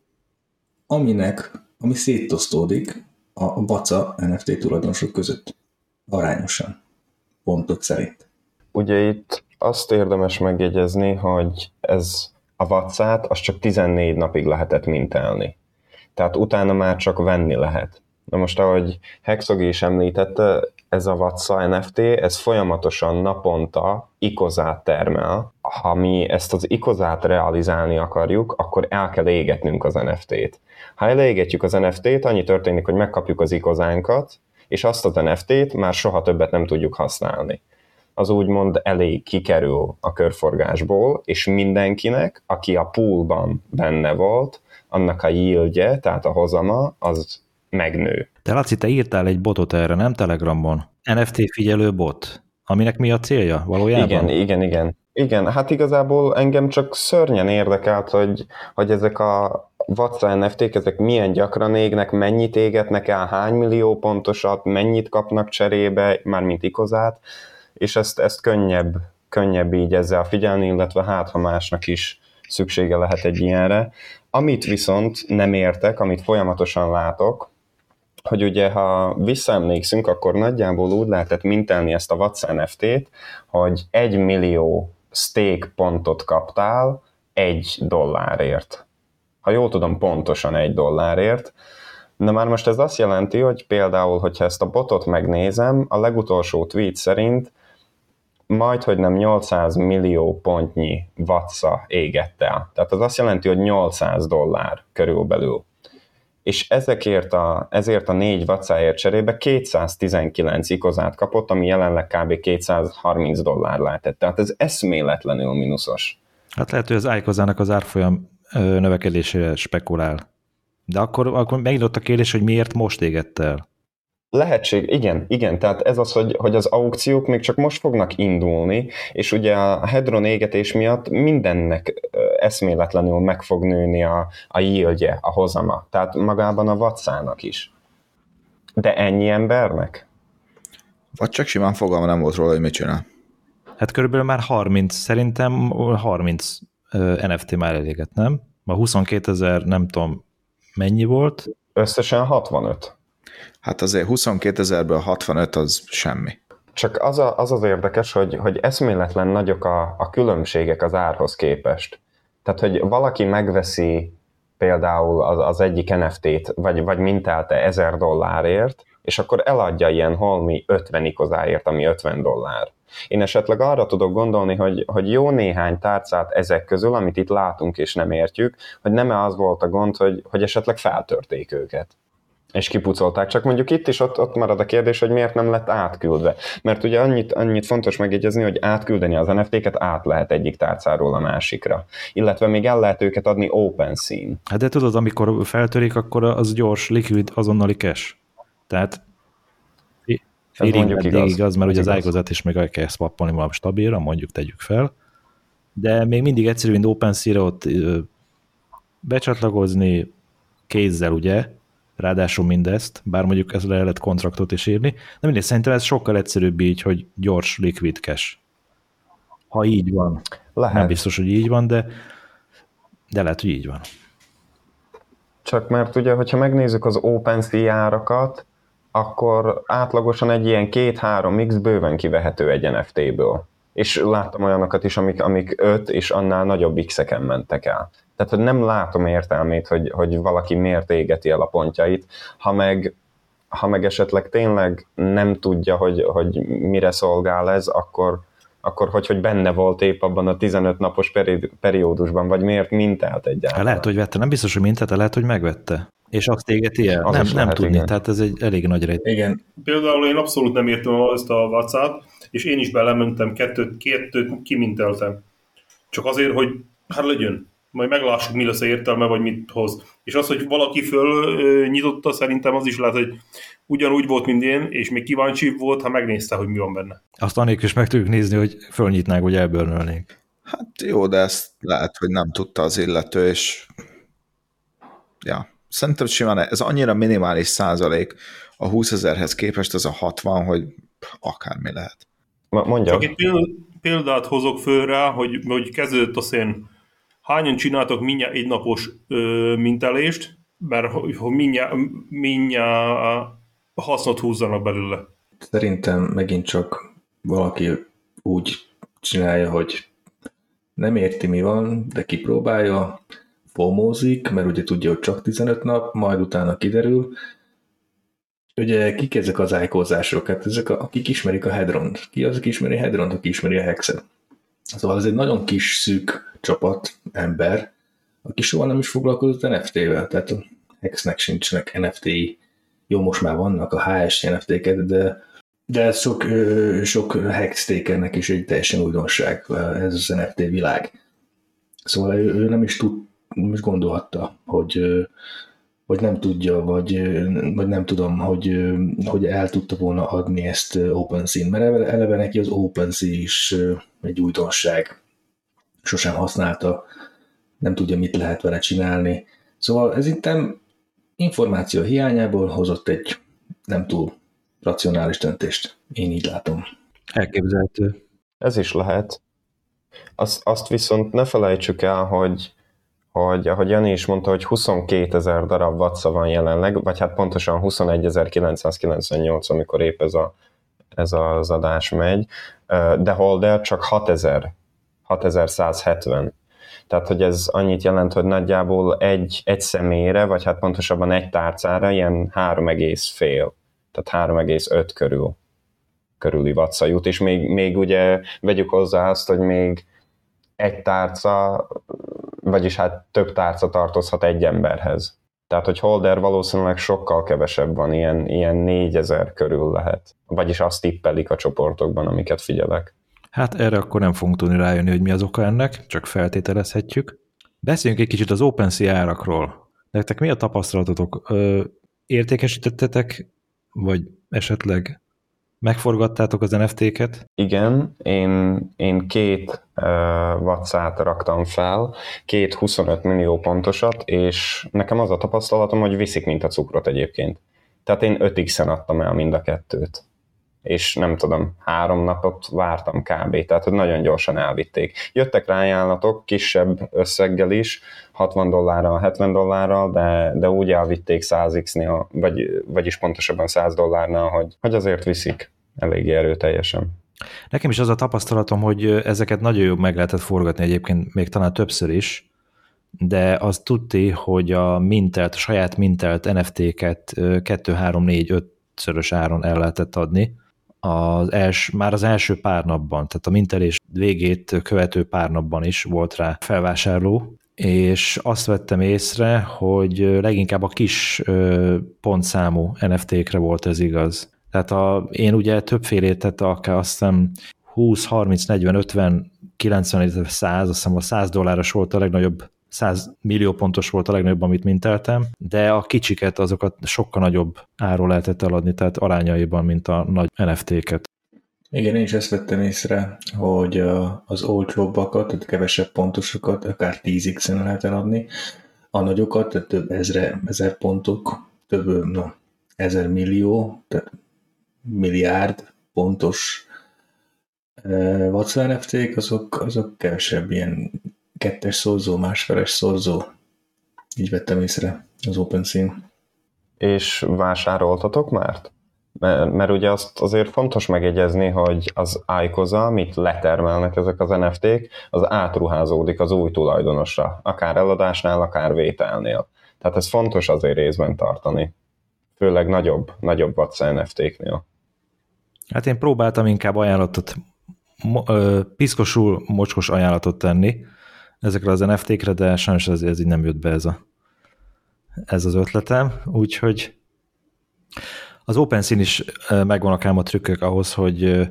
aminek, ami szétosztódik a Vatsa en ef té tulajdonosok között arányosan, pontok szerint. Ugye itt azt érdemes megjegyezni, hogy ez a vatszát azt csak tizennégy napig lehetett mintelni. Tehát utána már csak venni lehet. Na most, ahogy Hexogi is említette, ez a vatsa en ef té, ez folyamatosan naponta ikozát termel. Ha mi ezt az ikozát realizálni akarjuk, akkor el kell égetnünk az en ef té-t. Ha elégetjük az en ef té-t, annyi történik, hogy megkapjuk az ikozánkat, és azt az en ef té-t már soha többet nem tudjuk használni. Az úgymond elég kikerül a körforgásból, és mindenkinek, aki a poolban benne volt, annak a yieldje, tehát a hozama, az megnő. De Laci, te írtál egy botot erre, nem Telegramon? en ef té figyelő bot, aminek mi a célja valójában? Igen, igen, igen. Igen, hát igazából engem csak szörnyen érdekelt, hogy, hogy ezek a vatsa en ef té-k, ezek milyen gyakran égnek, mennyit égetnek el, hány millió pontosat, mennyit kapnak cserébe, mármint ikozát, és ezt, ezt könnyebb, könnyebb így ezzel figyelni, illetve hát, ha másnak is szüksége lehet egy ilyenre. Amit viszont nem értek, amit folyamatosan látok, hogy ugye, ha visszaemlékszünk, akkor nagyjából úgy lehetett mintelni ezt a vatsa en ef té-t, hogy egy millió stake pontot kaptál egy dollárért. Ha jól tudom, pontosan egy dollárért. Na már most ez azt jelenti, hogy például, hogyha ezt a botot megnézem, a legutolsó tweet szerint majdhogy nem nyolcszáz millió pontnyi vatsa égett el. Tehát az azt jelenti, hogy nyolcszáz dollár körülbelül. És ezekért a, ezért a négy vatszáért cserébe kétszáztizenkilenc ikozát kapott, ami jelenleg kb. kétszázharminc dollár lehetett. Tehát ez eszméletlenül mínuszos. Hát lehet, hogy az iCozának az árfolyam növekedésére spekulál. De akkor, akkor megint ott a kérdés, hogy miért most égett el? Lehetség, igen, igen, tehát ez az, hogy, hogy az aukciók még csak most fognak indulni, és ugye a hedron égetés miatt mindennek eszméletlenül meg fog nőni a, a yieldje, a hozama, tehát magában a vatszának is. De ennyi embernek? Vagy csak simán fogalma nem volt róla, hogy mit csinál. Hát körülbelül már harminc, szerintem harminc en ef té már elégett, nem? Ma huszonkétezer, nem tudom mennyi volt. Összesen hatvanöt. Hát azért huszonkétezerből hatvanöt az semmi. Csak az a, az, az érdekes, hogy, hogy eszméletlen nagyok a, a különbségek az árhoz képest. Tehát, hogy valaki megveszi például az, az egyik en ef té-t, vagy, vagy mintelte ezer dollárért, és akkor eladja ilyen holmi ötven ikozáért, ami ötven dollár. Én esetleg arra tudok gondolni, hogy, hogy jó néhány tárcát ezek közül, amit itt látunk és nem értjük, hogy nem-e az volt a gond, hogy, hogy esetleg feltörték őket. És kipucolták. Csak mondjuk itt is ott, ott marad a kérdés, hogy miért nem lett átküldve. Mert ugye annyit, annyit fontos megjegyezni, hogy átküldeni az en ef té-ket át lehet egyik tárcáról a másikra. Illetve még el lehet őket adni OpenSea-n. Hát de tudod, amikor feltörik, akkor az gyors, likvid, azonnali cash. Tehát félig igaz. igaz, mert ugye az iCozát is meg el kell swappolni valami stabilra, mondjuk tegyük fel. De még mindig egyszerű, mint OpenSea-ra ott becsatlakozni kézzel, ugye, ráadásul mindezt, bár mondjuk ezzel lehet kontraktot is írni, de mindegy, szerintem ez sokkal egyszerűbb így, hogy gyors, liquid cash. Ha így van. Lehet. Nem biztos, hogy így van, de, de lehet, hogy így van. Csak mert ugye, hogyha megnézzük az OpenSea árakat, akkor átlagosan egy ilyen két-három x bőven kivehető egy en ef té-ből. És láttam olyanokat is, amik, amik öt és annál nagyobb x-eken mentek el. Tehát, hogy nem látom értelmét, hogy, hogy valaki miért égeti el a pontjait, ha meg, ha meg esetleg tényleg nem tudja, hogy, hogy mire szolgál ez, akkor, akkor hogy, hogy benne volt épp abban a tizenöt napos peri, periódusban, vagy miért mintelt egyáltalán. Lehet, hogy vette, nem biztos, hogy mintelte, lehet, hogy megvette. És azt égeti el? Az nem, nem lehet, tudni, igen. Tehát ez egy elég nagy rejt. Igen. Például én abszolút nem értem ezt a vatszát, és én is belementem, kettőt, kettőt kiminteltem. Csak azért, hogy hát legyen. Majd meglássuk, mi lesz a értelme, vagy mit hoz. És az, hogy valaki föl ö, nyitotta, szerintem az is lehet, hogy ugyanúgy volt, mint én, és még kíváncsi volt, ha megnézte, hogy mi van benne. Azt anélkül is meg tudjuk nézni, hogy fölnyitnák, hogy elbörnölnék. Hát jó, de ezt lehet, hogy nem tudta az illető, és ja, szerintem simán ez annyira minimális százalék a húszezerhez képest, az a hatvan, hogy akármi lehet. Mondja. Csak egy példát hozok föl rá, hogy, hogy kezdődött a szén. Hányan csináltok mindjárt egy napos ö, mintelést, mert hogy mindjárt, mindjárt hasznot húzzanak belőle. Szerintem megint csak valaki úgy csinálja, hogy nem érti mi van, de kipróbálja, fomózik, mert ugye tudja, hogy csak tizenöt nap, majd utána kiderül. Ugye kik ezek az ájkózások? Hát ezek, a, akik ismerik a Hedront. Ki az, aki ismeri a Hedront, aki ismeri a Hexet? Szóval ez egy nagyon kis, szűk csapat, ember, aki soha nem is foglalkozott en ef té-vel, tehát a Hexnek sincsenek en ef té-i. Jó, most már vannak a há es en ef té-ket, de, de sok, sok Hex-takernek is egy teljesen újdonság ez az en ef té világ. Szóval ő, ő nem is tud, nem is gondolhatta, hogy, hogy nem tudja, vagy, vagy nem tudom, hogy, hogy el tudta volna adni ezt OpenSea-n, mert eleve neki az OpenSea is egy újdonság. Sosem használta, nem tudja, mit lehet vele csinálni. Szóval ez itt információ hiányából hozott egy nem túl racionális döntést. Én így látom. Elképzelhető. Ez is lehet. Azt, azt viszont ne felejtsük el, hogy, hogy ahogy Jani is mondta, hogy huszonkétezer darab wattsa van jelenleg, vagy hát pontosan huszonegyezer-kilencszázkilencvennyolc, amikor épp ez, a, ez az adás megy, de Holder csak hatezer, hatezer-százhetven. Tehát, hogy ez annyit jelent, hogy nagyjából egy, egy személyre, vagy hát pontosabban egy tárcára ilyen három egész fél, tehát három egész öt körül, körüli wattsa jut, és még, még ugye vegyük hozzá azt, hogy még egy tárca, vagyis hát több tárca tartozhat egy emberhez. Tehát, hogy Holder valószínűleg sokkal kevesebb van, ilyen, ilyen négyezer körül lehet. Vagyis azt tippelik a csoportokban, amiket figyelek. Hát erre akkor nem fogunk tudni rájönni, hogy mi az oka ennek, csak feltételezhetjük. Beszéljünk egy kicsit az OpenSea árakról. Nektek mi a tapasztalatotok? Ö, értékesítettetek, vagy esetleg megforgattátok az en ef té-ket? Igen, én, én két uh, wattszát raktam fel, két huszonöt millió pontosat, és nekem az a tapasztalatom, hogy viszik, mint a cukrot egyébként. Tehát én öt iksz-en adtam el mind a kettőt. És nem tudom, három napot vártam kb. Tehát, hogy nagyon gyorsan elvitték. Jöttek rá ajánlatok, kisebb összeggel is, hatvan dollárral, hetven dollárral, de, de úgy elvitték száz iksz-nél, vagy, vagyis pontosabban száz dollárnál, hogy, hogy azért viszik eléggé erőteljesen. Nekem is az a tapasztalatom, hogy ezeket nagyon jobb meg lehetett forgatni egyébként, még talán többször is, de az tudti, hogy a mintelt, a saját mintelt en ef té-ket kettő, három, négy, ötszörös áron el lehetett adni. Az els, már az első pár napban, tehát a mintelés végét követő pár napban is volt rá felvásárló, és azt vettem észre, hogy leginkább a kis pontszámú en ef té-kre volt ez igaz. Tehát a, én ugye többfélét, tehát akár azt hiszem húsz, harminc, negyven, ötven, kilencven, száz, azt hiszem a száz dolláros volt a legnagyobb, száz millió pontos volt a legnagyobb, amit minteltem, de a kicsiket, azokat sokkal nagyobb áról lehetett eladni, tehát arányaiban, mint a nagy en ef té-ket. Igen, én is ezt vettem észre, hogy az olcsóbbakat, tehát kevesebb pontosokat, akár tíz iksz-en lehet eladni, a nagyokat, tehát több ezre, ezer pontok, több, no, ezer millió, tehát milliárd pontos wattsa en ef té-k, azok, azok kevesebb ilyen kettes szorzó, másfeles szorzó. Így vettem észre az OpenSea-n. És vásároltatok már? Mert, mert ugye azt azért fontos megjegyezni, hogy az ájkoza, amit letermelnek ezek az en ef té-k, az átruházódik az új tulajdonosra, akár eladásnál, akár vételnél. Tehát ez fontos azért részben tartani. Főleg nagyobb, nagyobb wattsa en ef té-knél. Hát én próbáltam inkább ajánlatot, piszkosul mocskos ajánlatot tenni ezekre az en ef té-kre, de sajnos ez, ez így nem jött be ez, a, ez az ötletem, úgyhogy az OpenSea-n is megvannak ám a trükkök ahhoz, hogy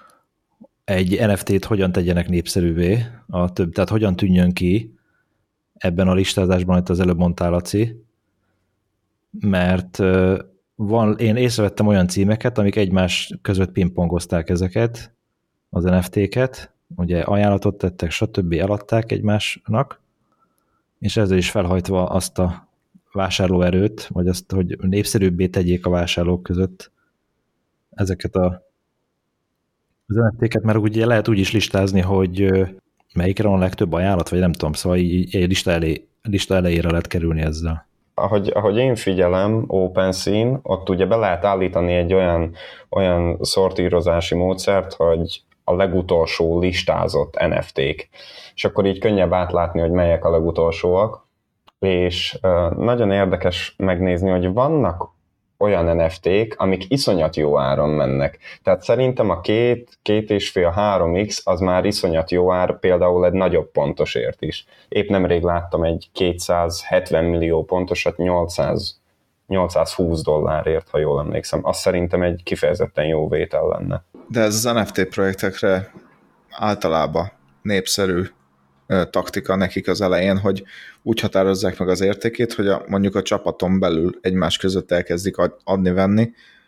egy en ef té-t hogyan tegyenek népszerűvé, a több, tehát hogyan tűnjön ki ebben a listázásban, amit az előbb mondtál, Laci, mert van, én észrevettem olyan címeket, amik egymás között pingpongozták ezeket, az en ef té-ket, ugye ajánlatot tettek, stb. Eladták egymásnak, és ezzel is felhajtva azt a vásárlóerőt, vagy azt, hogy népszerűbbé tegyék a vásárlók között ezeket a, az en ef té-ket, mert ugye lehet úgy is listázni, hogy melyikre van a legtöbb ajánlat, vagy nem tudom, szóval így egy lista, elé, lista elejére lehet kerülni ezzel. Ahogy, ahogy én figyelem OpenSea-n, ott ugye be lehet állítani egy olyan, olyan szortírozási módszert, hogy a legutolsó listázott en ef té-k. És akkor így könnyebb átlátni, hogy melyek a legutolsóak, és nagyon érdekes megnézni, hogy vannak olyan en ef té-k, amik iszonyat jó áron mennek. Tehát szerintem a két, két és fél, három x az már iszonyat jó ár, például egy nagyobb pontosért is. Épp nemrég láttam egy kétszázhetven millió pontosat nyolcszáz, nyolcszázhúsz dollárért, ha jól emlékszem. Az szerintem egy kifejezetten jó vétel lenne. De ez az en ef té projektekre általában népszerű taktika nekik az elején, hogy úgy határozzák meg az értékét, hogy a, mondjuk a csapaton belül egymás között elkezdik adni-venni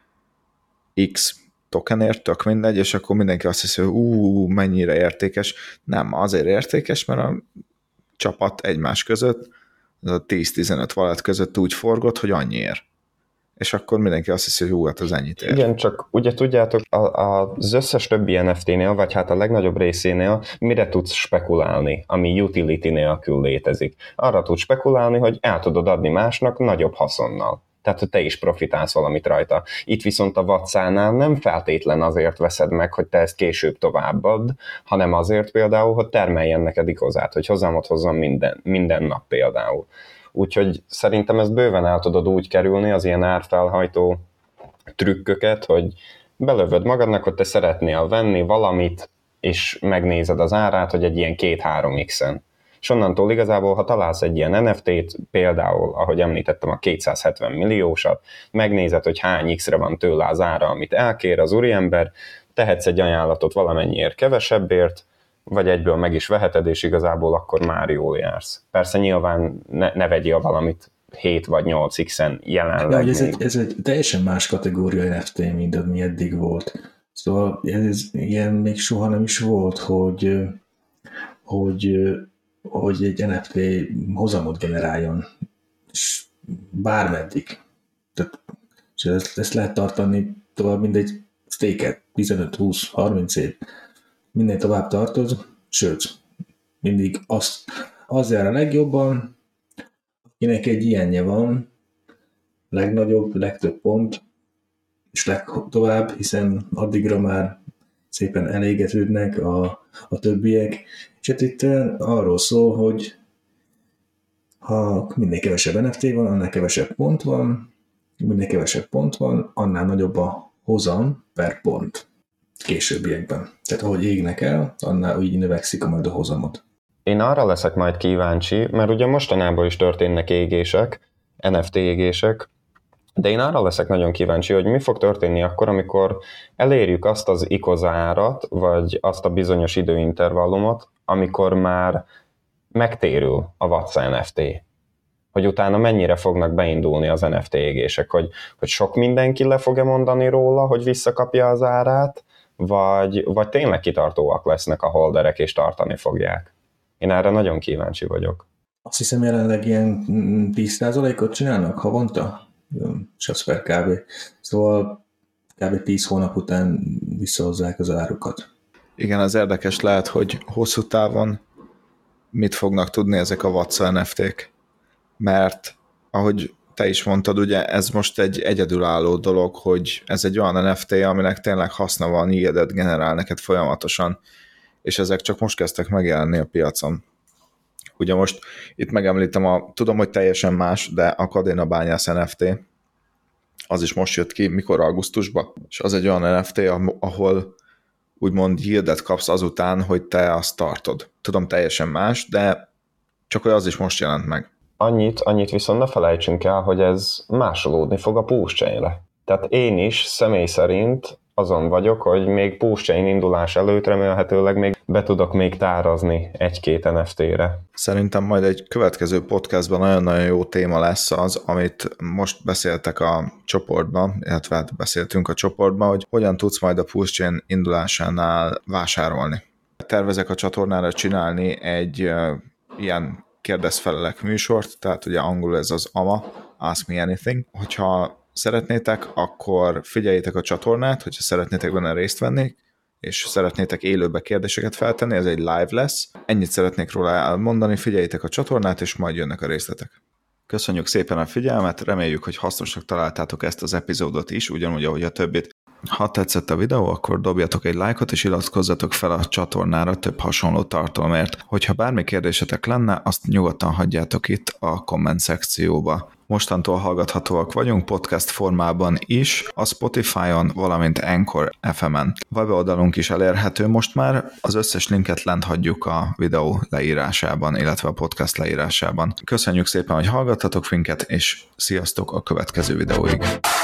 X tokenért, tök mindegy, és akkor mindenki azt hiszi, hogy ú, mennyire értékes. Nem, azért értékes, mert a csapat egymás között, az a tíz-tizenöt wallet között úgy forgott, hogy annyiért. És akkor mindenki azt hiszi, hogy hú, hát az ennyit ér. Igen, csak ugye tudjátok, a, a, az összes többi en ef té-nél, vagy hát a legnagyobb részénél mire tudsz spekulálni, ami utility nélkül létezik. Arra tudsz spekulálni, hogy el tudod adni másnak nagyobb haszonnal. Tehát, hogy te is profitálsz valamit rajta. Itt viszont a vatszánál nem feltétlen azért veszed meg, hogy te ezt később továbbadd, hanem azért például, hogy termeljen neked igazát, hogy hozzámot hozzam minden, minden nap például. Úgyhogy szerintem ezt bőven el tudod úgy kerülni, az ilyen árfelhajtó trükköket, hogy belövöd magadnak, hogy te szeretnél venni valamit, és megnézed az árát, hogy egy ilyen két-három x-en. És onnantól igazából, ha találsz egy ilyen en ef té-t, például, ahogy említettem, a kétszázhetven milliósat, megnézed, hogy hány x-re van tőle az ára, amit elkér az úriember, tehetsz egy ajánlatot valamennyiért kevesebbért, vagy egyből meg is veheted, és igazából akkor már jól jársz. Persze nyilván ne, ne vegyél valamit hét vagy nyolc x-en jelenleg. De, ez, egy, ez egy teljesen más kategória en ef té, mint ami eddig volt. Szóval ez ilyen még soha nem is volt, hogy, hogy, hogy egy en ef té hozamot generáljon, és bármeddig. Tehát, és ezt, ezt lehet tartani tovább, mint egy stake-et, tizenöt, húsz, harminc év. Minden tovább tartoz, sőt, mindig az, az jár a legjobban, akinek egy ilyenje van, legnagyobb, legtöbb pont, és legtovább, hiszen addigra már szépen elégetődnek a, a többiek, és hát itt arról szól, hogy ha minél kevesebb en ef té van, annál kevesebb pont van, minél kevesebb pont van, annál nagyobb a hozam per pont későbbiekben. Tehát ahogy égnek el, annál úgy növekszik a majd a hozamot. Én arra leszek majd kíváncsi, mert ugye mostanában is történnek égések, en ef té égések, de én arra leszek nagyon kíváncsi, hogy mi fog történni akkor, amikor elérjük azt az ikozárat, vagy azt a bizonyos időintervallumot, amikor már megtérül a vatsa en ef té. Hogy utána mennyire fognak beindulni az en ef té égések, hogy, hogy sok mindenki le fog-e mondani róla, hogy visszakapja az árát, vagy, vagy tényleg kitartóak lesznek a holderek, és tartani fogják. Én erre nagyon kíváncsi vagyok. Azt hiszem jelenleg ilyen tíz százalékot csinálnak havonta, Shopsper kb. Szóval kb. tíz hónap után visszahozzák az árukat. Igen, az érdekes lehet, hogy hosszú távon mit fognak tudni ezek a vatsa en ef té-k. Mert ahogy te is mondtad, ugye ez most egy egyedülálló dolog, hogy ez egy olyan en ef té, aminek tényleg haszna van, yieldet generál neked folyamatosan, és ezek csak most kezdtek megjelenni a piacon. Ugye most itt megemlítem, a, tudom, hogy teljesen más, de a Kadena Bányász en ef té, az is most jött ki, mikor augusztusban, és az egy olyan en ef té, ahol úgymond yieldet kapsz azután, hogy te azt tartod. Tudom, teljesen más, de csak hogy az is most jelent meg. Annyit, annyit viszont ne felejtsünk el, hogy ez másolódni fog a push-chainre. Tehát én is személy szerint azon vagyok, hogy még push-chain indulás előtt remélhetőleg még be tudok még tárazni egy-két en ef té-re. Szerintem majd egy következő podcastban nagyon-nagyon jó téma lesz az, amit most beszéltek a csoportban, illetve beszéltünk a csoportban, hogy hogyan tudsz majd a push-chain indulásánál vásárolni. Tervezek a csatornára csinálni egy uh, ilyen kérdezfelelek műsort, tehát ugye angolul ez az á em á, Ask Me Anything. Hogyha szeretnétek, akkor figyeljétek a csatornát, hogyha szeretnétek benne részt venni, és szeretnétek élőbe kérdéseket feltenni, ez egy live lesz. Ennyit szeretnék róla elmondani, figyeljétek a csatornát, és majd jönnek a részletek. Köszönjük szépen a figyelmet, reméljük, hogy hasznosnak találtátok ezt az epizódot is, ugyanúgy, ahogy a többit. Ha tetszett a videó, akkor dobjatok egy lájkot, és iratkozzatok fel a csatornára több hasonló tartalomért. Hogyha bármi kérdésetek lenne, azt nyugodtan hagyjátok itt a komment szekcióba. Mostantól hallgathatóak vagyunk podcast formában is, a Spotify-on, valamint Anchor ef em-en. Weboldalunk is elérhető most már, az összes linket lent hagyjuk a videó leírásában, illetve a podcast leírásában. Köszönjük szépen, hogy hallgattatok minket, és sziasztok a következő videóig!